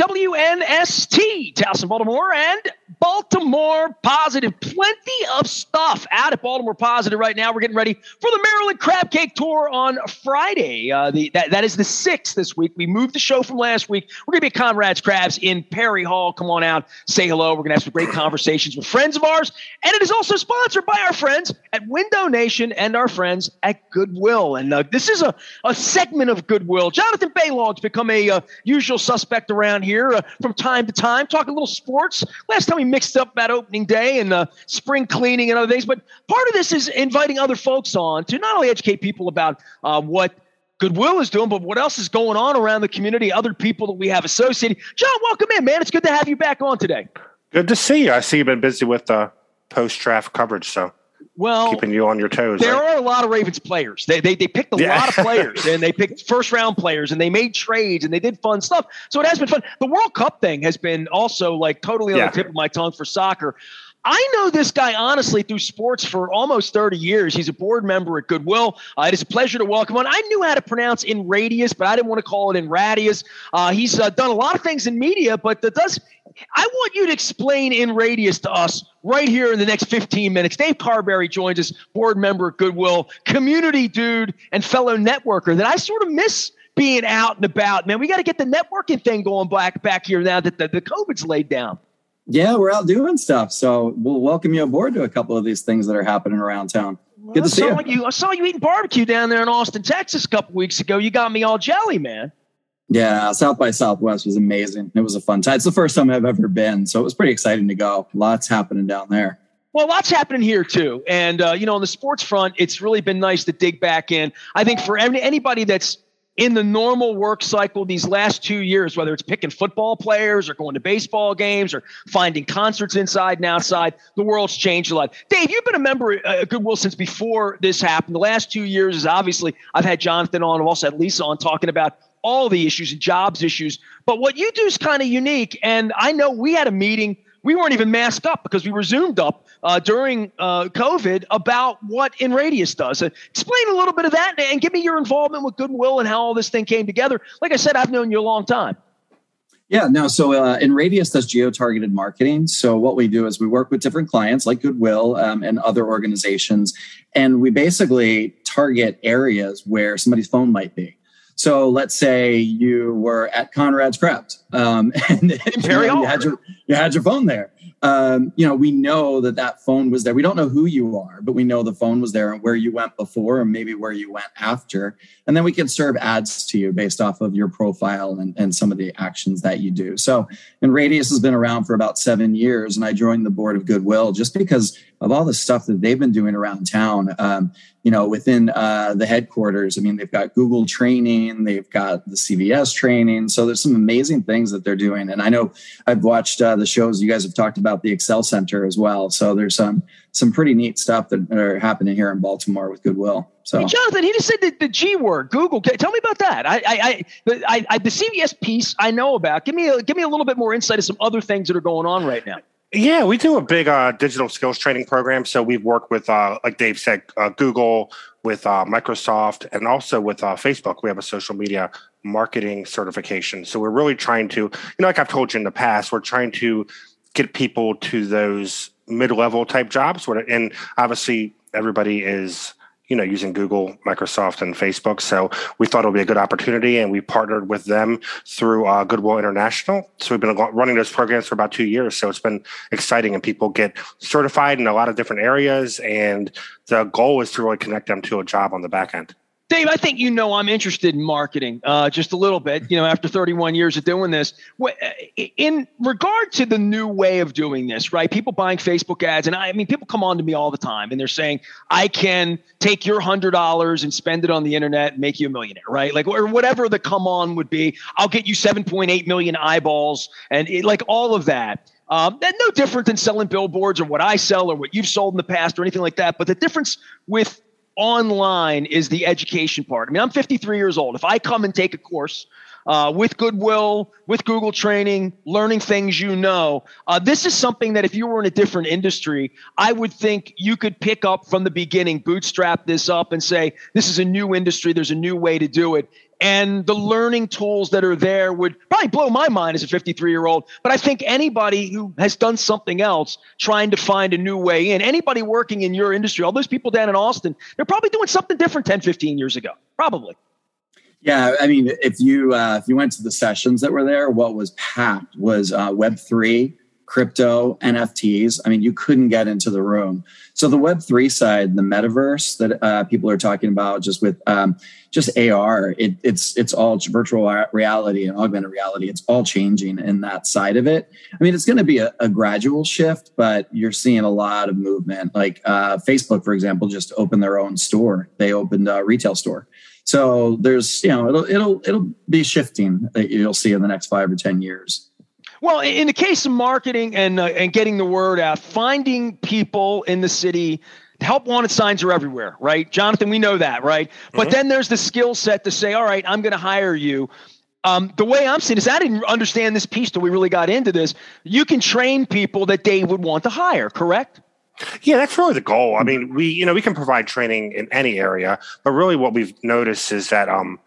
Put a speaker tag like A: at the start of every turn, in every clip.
A: WNST, Towson, Baltimore, and Baltimore Positive. Plenty of stuff out at Baltimore Positive right now. We're getting ready for the Maryland Crab Cake Tour on Friday. That is the 6th this week. We moved the show from last week. We're going to be at Conrad's Crabs in Perry Hall. Come on out, say hello. We're going to have some great conversations with friends of ours. And it is also sponsored by our friends at Window Nation and our friends at Goodwill. And this is a segment of Goodwill. Jonathan Baylog's become a usual suspect around here from time to time, talking a little sports. Last time we mixed up that opening day and spring cleaning and other things. But part of this is inviting other folks on to not only educate people about what Goodwill is doing, but what else is going on around the community, other people that we have associated. John, welcome in, man. It's good to have you back on today.
B: Good to see you. I see you've been busy with post-draft coverage, so keeping you on your toes.
A: There are a lot of Ravens players. They picked a lot of players, and they picked first-round players, and they made trades, and they did fun stuff. So it has been fun. The World Cup thing has been also totally on the tip of my tongue for soccer. I know this guy, honestly, through sports for almost 30 years. He's a board member at Goodwill. It is a pleasure to welcome him. I knew how to pronounce in radius, but I didn't want to call it in radius. He's done a lot of things in media, but I want you to explain in radius to us right here in the next 15 minutes. Dave Carberry joins us, board member at Goodwill, community dude and fellow networker that I sort of miss being out and about. Man, we got to get the networking thing going back here now that the COVID's laid down.
C: Yeah, we're out doing stuff. So we'll welcome you aboard to a couple of these things that are happening around town. Good to see you.
A: I saw you eating barbecue down there in Austin, Texas a couple weeks ago. You got me all jelly, man.
C: Yeah, South by Southwest was amazing. It was a fun time. It's the first time I've ever been, so it was pretty exciting to go. Lots happening down there.
A: Well, lots happening here, too. And, on the sports front, it's really been nice to dig back in. I think for anybody that's in the normal work cycle these last 2 years, whether it's picking football players or going to baseball games or finding concerts inside and outside, the world's changed a lot. Dave, you've been a member at Goodwill since before this happened. The last 2 years is obviously I've had Jonathan on. I've also had Lisa on talking about all the issues and jobs issues. But what you do is kind of unique. And I know we had a meeting. We weren't even masked up because we were Zoomed up during COVID about what In Radius does. Explain a little bit of that and give me your involvement with Goodwill and how all this thing came together. Like I said, I've known you a long time.
C: Yeah, no. So In Radius does geo-targeted marketing. So what we do is we work with different clients like Goodwill and other organizations, and we basically target areas where somebody's phone might be. So let's say you were at Conrad's Crabs and you had your phone there. We know that phone was there. We don't know who you are, but we know the phone was there and where you went before and maybe where you went after. And then we can serve ads to you based off of your profile and some of the actions that you do. So, and Radius has been around for about 7 years, and I joined the board of Goodwill just because of all the stuff that they've been doing around town. Within the headquarters, I mean, they've got Google training, they've got the CVS training. So there's some amazing things that they're doing. And I know I've watched the shows you guys have talked about, the Excel Center as well. So there's some pretty neat stuff that are happening here in Baltimore with Goodwill. So
A: hey, Jonathan, he just said the G word, Google. Tell me about that. The CVS piece I know about. Give me a little bit more insight of some other things that are going on right now.
B: Yeah, we do a big digital skills training program. So we've worked with, like Dave said, Google, with Microsoft, and also with Facebook. We have a social media marketing certification. So we're really trying to, like I've told you in the past, we're trying to get people to those mid-level type jobs. And obviously everybody is using Google, Microsoft, and Facebook. So we thought it would be a good opportunity, and we partnered with them through Goodwill International. So we've been running those programs for about 2 years. So it's been exciting, and people get certified in a lot of different areas. And the goal is to really connect them to a job on the back end.
A: Dave, I think I'm interested in marketing just a little bit, after 31 years of doing this. In regard to the new way of doing this, right? People buying Facebook ads, and people come on to me all the time, and they're saying, I can take your $100 and spend it on the internet and make you a millionaire, right? Or whatever the come on would be. I'll get you 7.8 million eyeballs and all of that. That's no different than selling billboards or what I sell or what you've sold in the past or anything like that. But the difference with online is the education part. I'm 53 years old. If I come and take a course with Goodwill, with Google training, learning things this is something that if you were in a different industry, I would think you could pick up from the beginning, bootstrap this up and say, this is a new industry. There's a new way to do it. and the learning tools that are there would probably blow my mind as a 53-year-old. But I think anybody who has done something else, trying to find a new way in, anybody working in your industry, all those people down in Austin, they're probably doing something different 10, 15 years ago, probably.
C: Yeah, I mean, if you went to the sessions that were there, what was packed was Web3, crypto, NFTs. I mean, you couldn't get into the room. So the Web3 side, the metaverse that people are talking about, just with just AR, it's all virtual reality and augmented reality. It's all changing in that side of it. I mean, it's going to be a gradual shift, but you're seeing a lot of movement. Like Facebook, for example, just opened their own store. They opened a retail store. So there's, it'll be shifting that you'll see in the next 5 or 10 years.
A: Well, in the case of marketing and getting the word out, finding people in the city, help wanted signs are everywhere, right? Jonathan, we know that, right? Mm-hmm. But then there's the skill set to say, all right, I'm going to hire you. The way I'm seeing this, I didn't understand this piece till we really got into this. You can train people that Dave would want to hire, correct?
B: Yeah, that's really the goal. I mean, we can provide training in any area, but really what we've noticed is that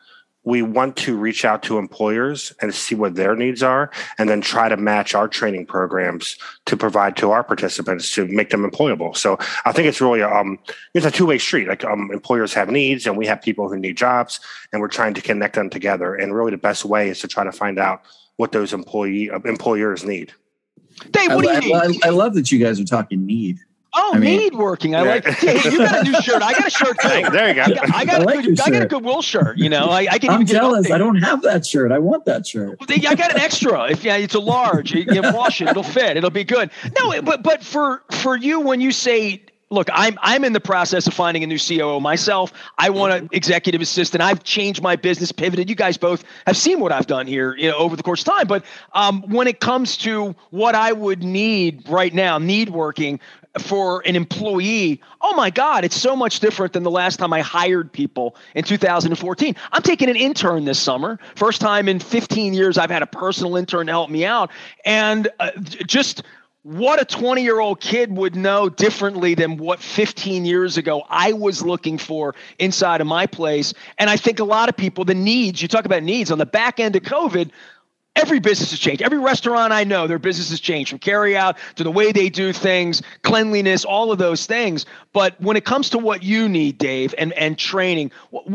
B: we want to reach out to employers and see what their needs are, and then try to match our training programs to provide to our participants to make them employable. So I think it's really it's a two-way street. Like employers have needs, and we have people who need jobs, and we're trying to connect them together. And really, the best way is to try to find out what those employers need.
A: Dave, what do you need?
C: I love that you guys are talking need.
A: Oh, need working. I like. Hey, you got a new shirt. I got a shirt too.
B: There you go.
A: I got a Goodwill shirt. I can.
C: I'm jealous. I don't have that shirt. I want that shirt.
A: I got an extra. It's a large. You wash it. It'll fit. It'll be good. No, but for you, when you say, look, I'm in the process of finding a new COO myself. I want an executive assistant. I've changed my business, pivoted. You guys both have seen what I've done here, over the course of time. But when it comes to what I would need right now, need working for an employee, oh my God, it's so much different than the last time I hired people in 2014. I'm taking an intern this summer. First time in 15 years I've had a personal intern to help me out. And just what a 20-year-old kid would know differently than what 15 years ago I was looking for inside of my place. And I think a lot of people, the needs, you talk about needs on the back end of COVID, every business has changed. Every restaurant I know, their business has changed from carry out to the way they do things, cleanliness, all of those things. But when it comes to what you need, Dave, and training,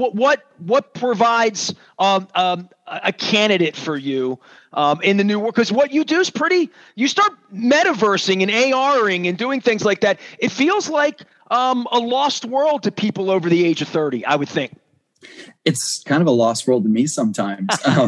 A: what provides a candidate for you in the new world? Because what you do is you start metaversing and ARing and doing things like that. It feels like a lost world to people over the age of 30, I would think.
C: It's kind of a lost world to me sometimes.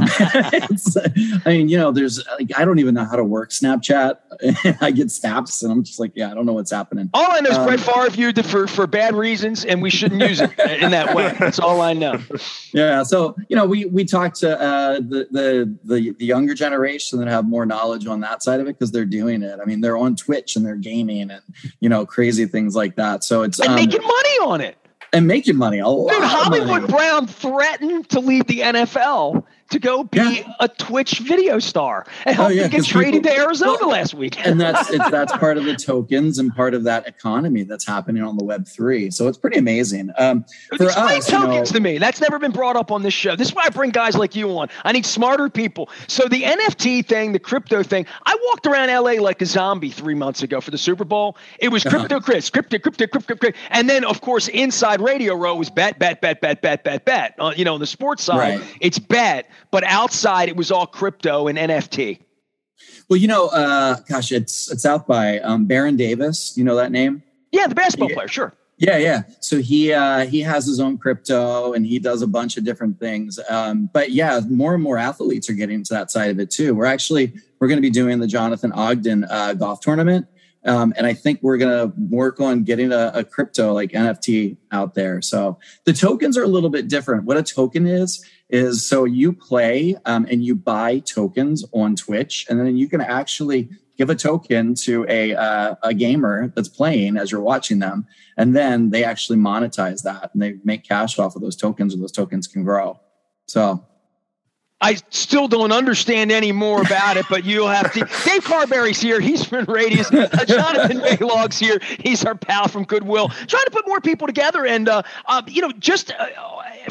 C: There's I don't even know how to work Snapchat. I get snaps and I'm just like, I don't know what's happening.
A: All I know is Brett Favre used it for bad reasons, and we shouldn't use it in that way. That's all I know.
C: Yeah. So, we talk to the younger generation that have more knowledge on that side of it because they're doing it. I mean, they're on Twitch and they're gaming and, crazy things like that. So it's
A: making money on it.
C: And making money.
A: Dude, Hollywood Brown threatened to leave the NFL to go be a Twitch video star and help get traded to Arizona last week.
C: And that's part of the tokens and part of that economy that's happening on the Web3. So it's pretty amazing.
A: Explain tokens to me. That's never been brought up on this show. This is why I bring guys like you on. I need smarter people. So the NFT thing, the crypto thing, I walked around LA like a zombie 3 months ago for the Super Bowl. It was crypto, crypto. And then, of course, inside Radio Row was bet. On the sports side, it's bet. But outside, it was all crypto and NFT.
C: Well, it's out by Baron Davis. You know that name?
A: Yeah, the basketball player, sure.
C: Yeah. So he has his own crypto and he does a bunch of different things. But more and more athletes are getting to that side of it too. We're going to be doing the Jonathan Ogden golf tournament. And I think we're going to work on getting a crypto like NFT out there. So the tokens are a little bit different. What a token is so you play and you buy tokens on Twitch, and then you can actually give a token to a gamer that's playing as you're watching them. And then they actually monetize that and they make cash off of those tokens, and those tokens can grow. So
A: I still don't understand any more about it, but you'll have to. Dave Carberry's here. He's from Radius. Jonathan Baylog's here. He's our pal from Goodwill. Trying to put more people together and,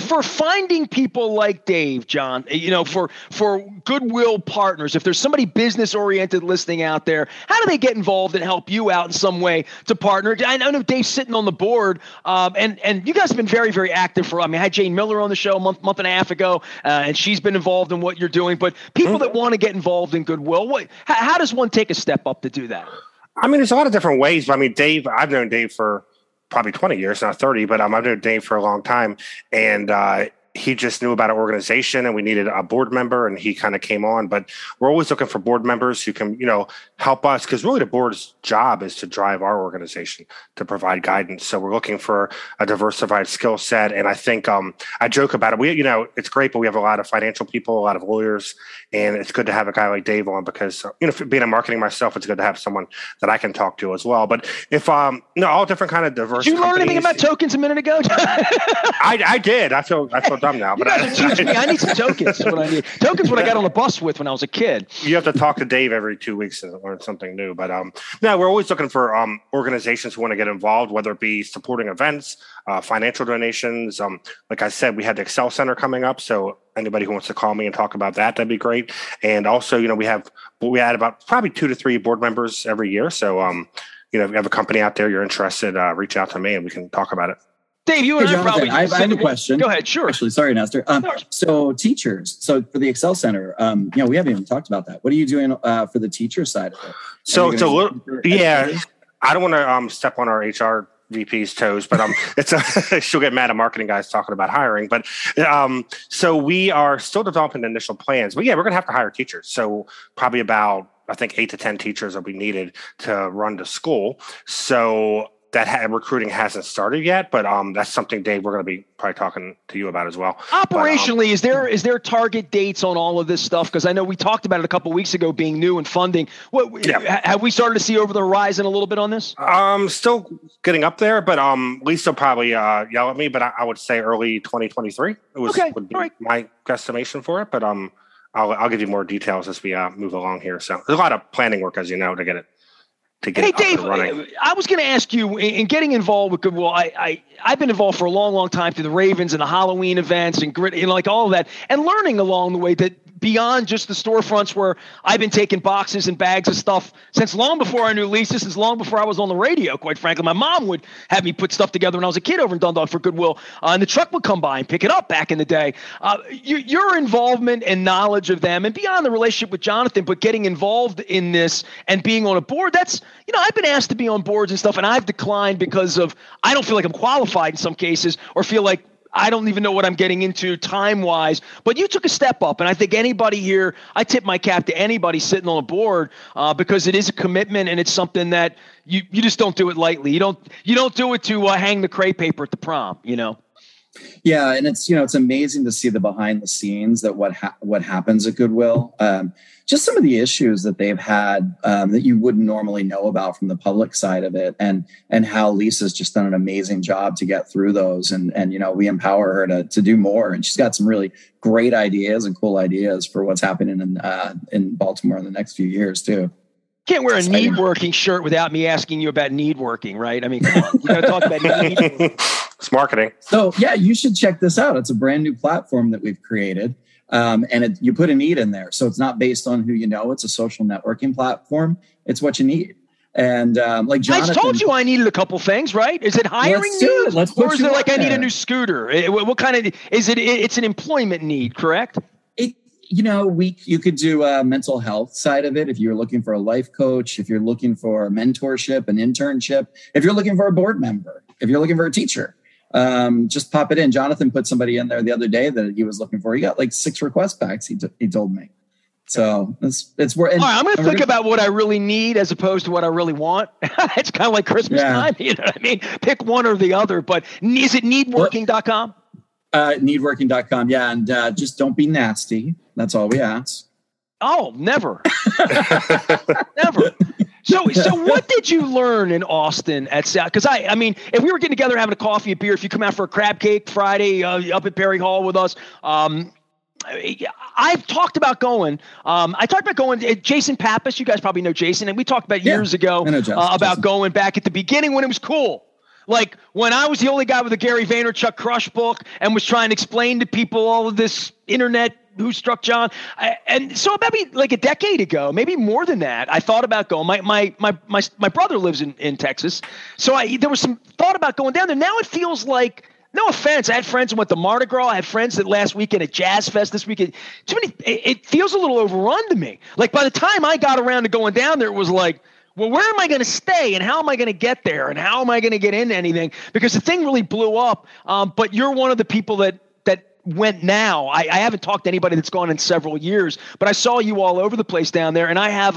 A: for finding people like Dave, John, for Goodwill Partners, if there's somebody business oriented listening out there, how do they get involved and help you out in some way to partner? I know Dave's sitting on the board, and you guys have been very, very active I had Jane Miller on the show a month and a half ago, and she's been involved in what you're doing. But people that want to get involved in Goodwill, how does one take a step up to do that?
B: I mean, there's a lot of different ways. But I mean, Dave, I've known Dave for probably 20 years, not 30, but I've known Dave for a long time. And he just knew about our organization and we needed a board member and he kind of came on. But we're always looking for board members who can, help us, because really the board's job is to drive our organization, to provide guidance. So we're looking for a diversified skill set. And I think I joke about it. It's great, but we have a lot of financial people, a lot of lawyers, and it's good to have a guy like Dave on because, being in marketing myself, it's good to have someone that I can talk to as well. But if, all different kind of diverse
A: Did you learn anything about tokens a minute ago?
B: I did. I feel dumb now, but
A: I need some tokens. What I need. Tokens what I got on the bus with when I was a kid.
B: You have to talk to Dave every 2 weeks and learn something new. But no, we're always looking for organizations who want to get involved, whether it be supporting events, financial donations. Like I said, we had the Excel Center coming up, so anybody who wants to call me and talk about that'd be great. And also, we add about probably 2 to 3 board members every year. So if you have a company out there you're interested, reach out to me and we can talk about it.
A: Dave, you and
C: I have a question.
A: Go ahead. Sure.
C: Actually, sorry, Nestor. So teachers, so for the Excel Center, we haven't even talked about that. What are you doing for the teacher side of it?
B: So it's a little, I don't want to step on our HR VP's toes, but she'll get mad at marketing guys talking about hiring. But so we are still developing the initial plans. But we're going to have to hire teachers. So probably about, I think, 8 to 10 teachers will be needed to run the school. So that recruiting hasn't started yet, but that's something, Dave, we're going to be probably talking to you about as well.
A: Operationally, is there target dates on all of this stuff? Because I know we talked about it a couple of weeks ago, being new and funding. Have we started to see over the horizon a little bit on this?
B: Still getting up there, but Lisa will probably yell at me, but I would say early 2023. Would be my guesstimation for it, but I'll give you more details as we move along here. So there's a lot of planning work, as you know, to get it. Hey, Dave,
A: I was going to ask you, in getting involved with Goodwill, I've been involved for a long, long time through the Ravens and the Halloween events and like all of that, and learning along the way that beyond just the storefronts where I've been taking boxes and bags of stuff since long before I knew Lisa, since long before I was on the radio, quite frankly. My mom would have me put stuff together when I was a kid over in Dundalk for Goodwill, and the truck would come by and pick it up back in the day. Your involvement and knowledge of them, and beyond the relationship with Jonathan, but getting involved in this and being on a board, that's, I've been asked to be on boards and stuff, and I've declined because of I don't feel like I'm qualified in some cases, or feel like I don't even know what I'm getting into time-wise. But you took a step up, and I think anybody here, I tip my cap to anybody sitting on a board because it is a commitment, and it's something that you just don't do it lightly. You don't do it to hang the crepe paper at the prom,
C: Yeah, and it's amazing to see the behind the scenes that what happens at Goodwill. Just some of the issues that they've had that you wouldn't normally know about from the public side of it, and how Lisa's just done an amazing job to get through those, and we empower her to do more, and she's got some really great ideas and cool ideas for what's happening in Baltimore in the next few years too.
A: Can't wear a need working shirt without me asking you about need working, right? I mean, come on, you got to talk about need.
B: It's marketing.
C: So yeah, you should check this out. It's a brand new platform that we've created. And you put a need in there. So it's not based on who you know. It's a social networking platform. It's what you need. And like Jonathan,
A: I told you I needed a couple things, right? Is it hiring needs? Or is it like I need a new scooter? What kind of is it? It's an employment need, correct?
C: You could do a mental health side of it if you're looking for a life coach, if you're looking for a mentorship, an internship, if you're looking for a board member, if you're looking for a teacher. Just pop it in. Jonathan put somebody in there the other day that he was looking for. He got like 6 requests back. He told me. So it's where.
A: All right, I'm going to think about what I really need as opposed to what I really want. It's kind of like Christmas time. You know what I mean? Pick one or the other. But is it needworking.com?
C: Needworking.com. Yeah, and just don't be nasty. That's all we ask.
A: Oh, never, never. So what did you learn in Austin at South? Because I mean, if we were getting together having a coffee, a beer, if you come out for a crab cake Friday up at Perry Hall with us, I've talked about going. I talked about going. Jason Pappas, you guys probably know Jason, and we talked about years ago about going back at the beginning when it was cool. Like when I was the only guy with a Gary Vaynerchuk Crush book and was trying to explain to people all of this internet Who Struck John. And so maybe like a decade ago, maybe more than that, I thought about going. My brother lives in Texas. So there was some thought about going down there. Now it feels like, no offense, I had friends who went to Mardi Gras. I had friends that last weekend at Jazz Fest this weekend. Too many. It feels a little overrun to me. Like by the time I got around to going down there, it was like, well, where am I going to stay and how am I going to get there and how am I going to get into anything? Because the thing really blew up. But you're one of the people that went now. I haven't talked to anybody that's gone in several years, but I saw you all over the place down there. And I have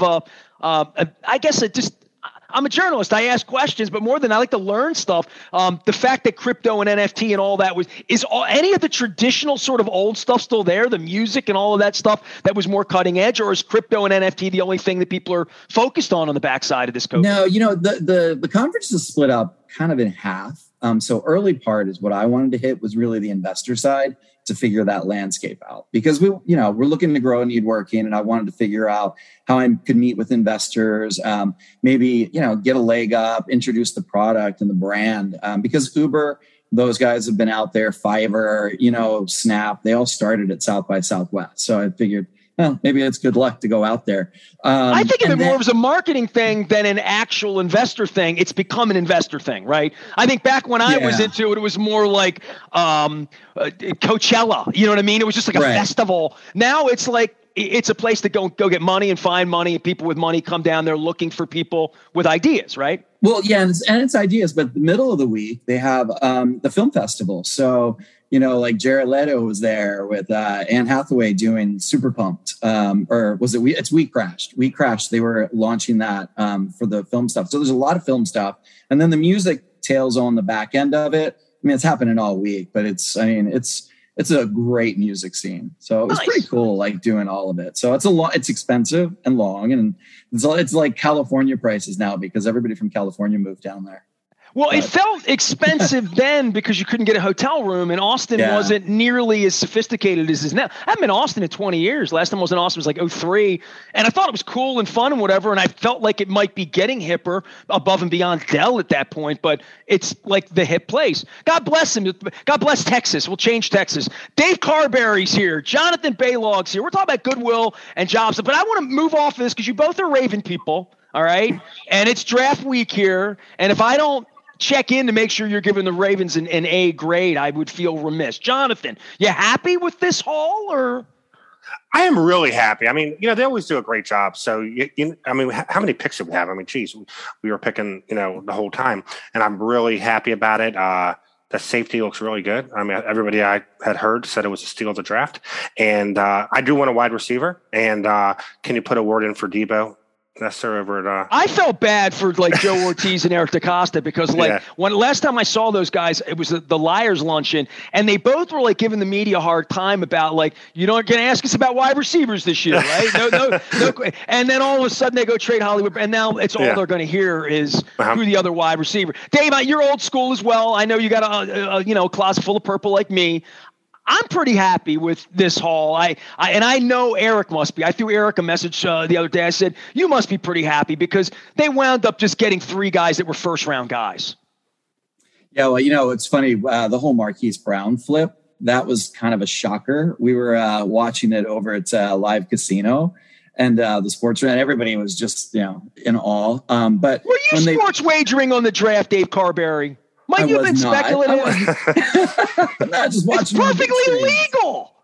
A: I'm a journalist. I ask questions, but more than I like to learn stuff. The fact that crypto and NFT and all that is any of the traditional sort of old stuff still there, the music and all of that stuff that was more cutting edge, or is crypto and NFT the only thing that people are focused on the backside of this COVID?
C: No, the conference is split up kind of in half. So early part is what I wanted to hit was really the investor side to figure that landscape out, because we're looking to grow and need working. And I wanted to figure out how I could meet with investors, maybe, get a leg up, introduce the product and the brand, because Uber, those guys have been out there, Fiverr, Snap, they all started at South by Southwest. So I figured, well, maybe it's good luck to go out there.
A: I think of it more as a marketing thing than an actual investor thing. It's become an investor thing, right? I think back when I was into it, it was more like Coachella. You know what I mean? It was just like a festival. Now it's like it's a place to go get money and find money, and people with money come down there looking for people with ideas, right?
C: Well, yeah, and it's ideas. But the middle of the week, they have the film festival. So, like Jared Leto was there with Anne Hathaway doing Super Pumped. Or was it It's We Crashed. We Crashed. They were launching that for the film stuff. So there's a lot of film stuff. And then the music tails on the back end of it. I mean, it's happening all week, but it's a great music scene. So it was pretty cool, like doing all of it. So it's expensive and long, and it's like California prices now because everybody from California moved down there.
A: Well, it felt expensive then because you couldn't get a hotel room, and Austin wasn't nearly as sophisticated as it is now. I haven't been to Austin in 20 years. Last time I was in Austin was like 2003, and I thought it was cool and fun and whatever, and I felt like it might be getting hipper above and beyond Dell at that point, but it's like the hip place. God bless him. God bless Texas. We'll change Texas. Dave Carberry's here. Jonathan Baylog's here. We're talking about goodwill and jobs, but I want to move off of this because you both are Raven people, all right? And it's draft week here, and if I don't check in to make sure you're giving the Ravens an A grade, I would feel remiss. Jonathan, you happy with this haul, or?
B: I am really happy. I mean, they always do a great job. So, how many picks did we have? I mean, geez, we were picking, the whole time, and I'm really happy about it. The safety looks really good. I mean, everybody I had heard said it was a steal of the draft, and I do want a wide receiver. And can you put a word in for Debo? Over at,
A: I felt bad for like Joe Ortiz and Eric DaCosta because when last time I saw those guys, it was the Liars luncheon, and they both were like giving the media a hard time about like, you don't going to ask us about wide receivers this year, right? No. And then all of a sudden they go trade Hollywood, and now it's all they're going to hear is who the other wide receiver. Dave, you're old school as well. I know you got a closet full of purple like me. I'm pretty happy with this haul. I know Eric must be. I threw Eric a message the other day. I said, you must be pretty happy because they wound up just getting 3 guys that were first-round guys.
C: Yeah, well, it's funny. The whole Marquise Brown flip, that was kind of a shocker. We were watching it over at Live Casino, and the sports and everybody was just, in awe. But
A: were you sports wagering on the draft, Dave Carberry? Might you have been speculative?
C: Not just watching.
A: It's perfectly legal.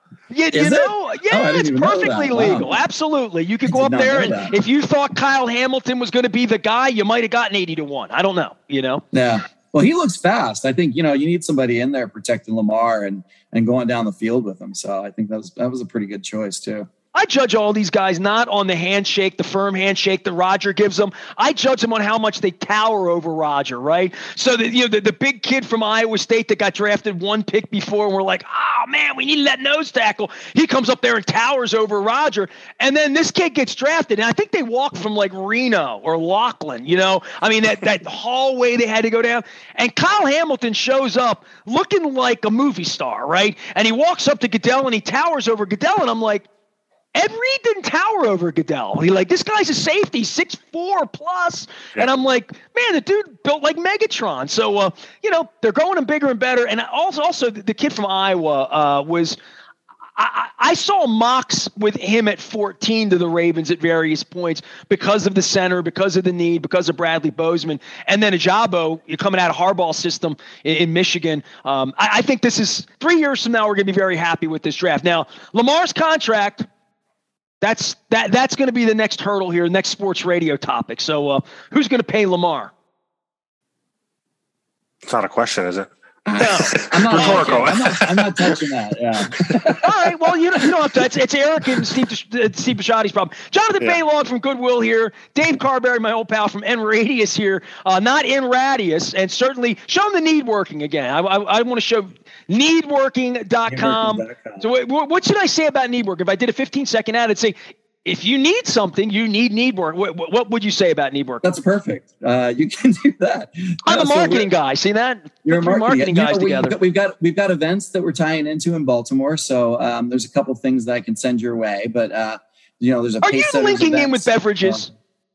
A: It's perfectly legal. Wow. Absolutely. You could go up there, and if you thought Kyle Hamilton was going to be the guy, you might have gotten 80-1. I don't know.
C: Yeah. Well, he looks fast. I think you need somebody in there protecting Lamar and going down the field with him. So I think that was a pretty good choice too.
A: I judge all these guys not on the handshake, the firm handshake that Roger gives them. I judge them on how much they tower over Roger, right? So the big kid from Iowa State that got drafted 1 pick before, and we're like, oh man, we needed that nose tackle. He comes up there and towers over Roger, and then this kid gets drafted, and I think they walked from like Reno or Laughlin, that hallway they had to go down, and Kyle Hamilton shows up looking like a movie star, right? And he walks up to Goodell and he towers over Goodell, and I'm like, Ed Reed didn't tower over Goodell. This guy's a safety, 6'4 plus. Yeah. And I'm like, man, the dude built like Megatron. So, they're going him bigger and better. And also the kid from Iowa was – I saw mocks with him at 14 to the Ravens at various points because of the center, because of the need, because of Bradley Bozeman. And then Ajabo, you're coming out of Harbaugh's system in Michigan. I think this is 3 years from now, we're going to be very happy with this draft. Now, Lamar's contract – That's going to be the next hurdle here, next sports radio topic. So who's going to pay Lamar?
B: It's not a question, is it?
A: No,
C: I'm not rhetorical. I'm not touching that. Yeah.
A: All right. Well, you don't have to. It's Eric and Steve Bisciotti's problem. Jonathan Baylog from Goodwill here. Dave Carberry, my old pal from N-Radius here. Not N-Radius, and certainly show them the need working again. I want to show needworking.com. So what should I say about NeedWork? If I did a 15-second ad, I'd say, if you need something, you need NeedWork. What would you say about NeedWork?
C: That's perfect. You can do that.
A: I'm a marketing guy. See that?
C: You're a marketing
A: guys together.
C: We've got events that we're tying into in Baltimore. So there's a couple things that I can send your way. But there's a.
A: Are you linking in with beverages?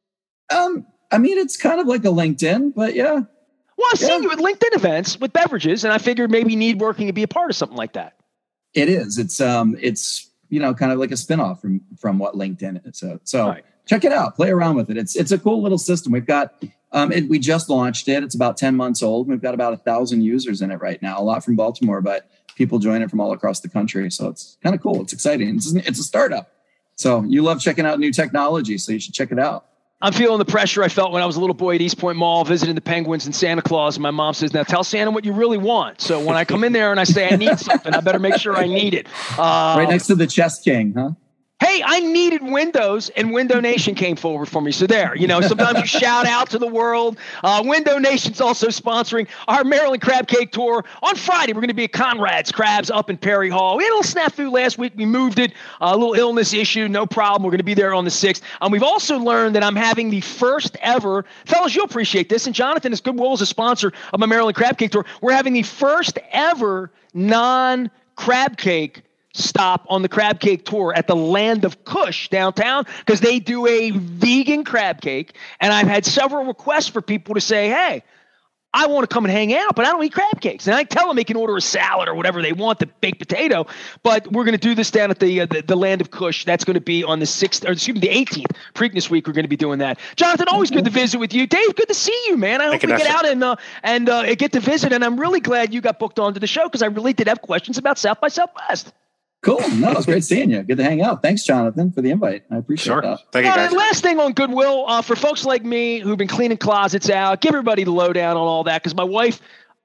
C: It's kind of like a LinkedIn, but yeah.
A: Well, I've seen you at LinkedIn events with beverages, and I figured maybe NeedWorking could be a part of something like that.
C: It is. It's kind of like a spinoff from what LinkedIn is. So right. Check it out, play around with it. It's a cool little system. We've got, we just launched it. It's about 10 months old. We've got about 1,000 users in it right now, a lot from Baltimore, but people join it from all across the country. So it's kind of cool. It's exciting. It's a startup. So you love checking out new technology. So you should check it out.
A: I'm feeling the pressure I felt when I was a little boy at East Point Mall visiting the Penguins and Santa Claus. And my mom says, now tell Santa what you really want. So when I come in there and I say I need something, I better make sure I need it.
C: Right next to the Chess King, huh?
A: Hey, I needed Windows, and Window Nation came forward for me. So there, sometimes you shout out to the world. Window Nation's also sponsoring our Maryland Crab Cake Tour. On Friday, we're going to be at Conrad's Crabs up in Perry Hall. We had a little snafu last week. We moved it. A little illness issue, no problem. We're going to be there on the 6th. We've also learned that I'm having the first ever, fellas, you'll appreciate this, and Jonathan is Goodwill is a sponsor of my Maryland Crab Cake Tour. We're having the first ever non-crab cake stop on the crab cake tour at the Land of Kush downtown, because they do a vegan crab cake. And I've had several requests for people to say, hey, I want to come and hang out, but I don't eat crab cakes. And I tell them they can order a salad or whatever they want, the baked potato. But we're going to do this down at the Land of Kush. That's going to be on the 18th. Preakness week, we're going to be doing that. Jonathan, always good to visit with you. Dave, good to see you, man. I hope we get out and get to visit. And I'm really glad you got booked onto the show, because I really did have questions about South by Southwest.
C: Cool. No, it was great seeing you. Good to hang out. Thanks, Jonathan, for the invite. I appreciate that.
B: Thank you, guys.
A: Last thing on Goodwill, for folks like me who've been cleaning closets out, give everybody the lowdown on all that, because my wife,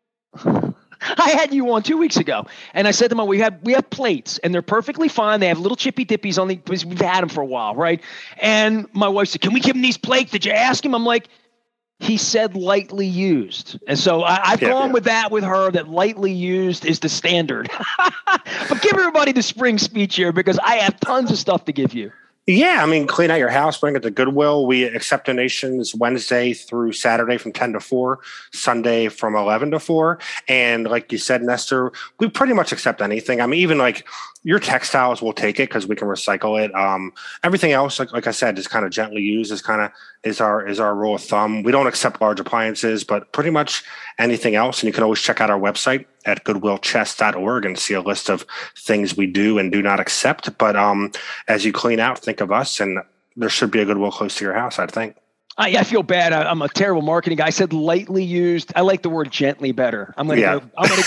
A: I had you on 2 weeks ago, and I said to my wife, we have plates, and they're perfectly fine. They have little chippy dippies on because we've had them for a while, right? And my wife said, can we give him these plates? Did you ask him? I'm like, he said lightly used. And so I've gone with that with her, that lightly used is the standard. But give everybody the spring speech here, because I have tons of stuff to give you.
B: Yeah, clean out your house, bring it to Goodwill. We accept donations Wednesday through Saturday from 10 to 4, Sunday from 11 to 4. And like you said, Nestor, we pretty much accept anything. Even like your textiles, we'll take it because we can recycle it. Everything else, like I said, is kind of gently used, is our rule of thumb. We don't accept large appliances, but pretty much anything else. And you can always check out our website at goodwillchest.org and see a list of things we do and do not accept. But as you clean out, think of us, and there should be a Goodwill close to your house, I think.
A: I feel bad. I'm a terrible marketing guy. I said lightly used. I like the word gently better. I'm gonna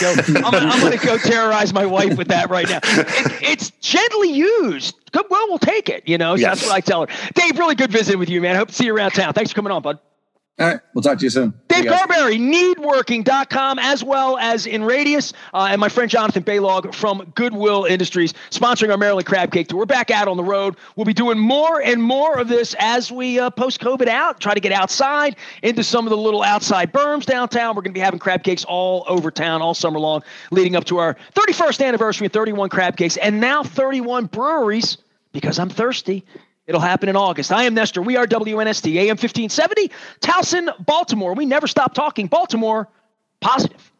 A: go terrorize my wife with that right now. It's gently used. Goodwill will take it. So That's what I tell her. Dave, really good visiting with you, man. I hope to see you around town. Thanks for coming on, bud.
C: All right. We'll talk to you soon.
A: Dave Carberry, needworking.com, as well as N-Radius, and my friend Jonathan Baylog from Goodwill Industries, sponsoring our Maryland Crab Cake Tour. We're back out on the road. We'll be doing more and more of this as we post-COVID out, try to get outside into some of the little outside berms downtown. We're going to be having crab cakes all over town all summer long, leading up to our 31st anniversary of 31 crab cakes, and now 31 breweries, because I'm thirsty. It'll happen in August. I am Nestor. We are WNST, AM 1570, Towson, Baltimore. We never stop talking Baltimore positive.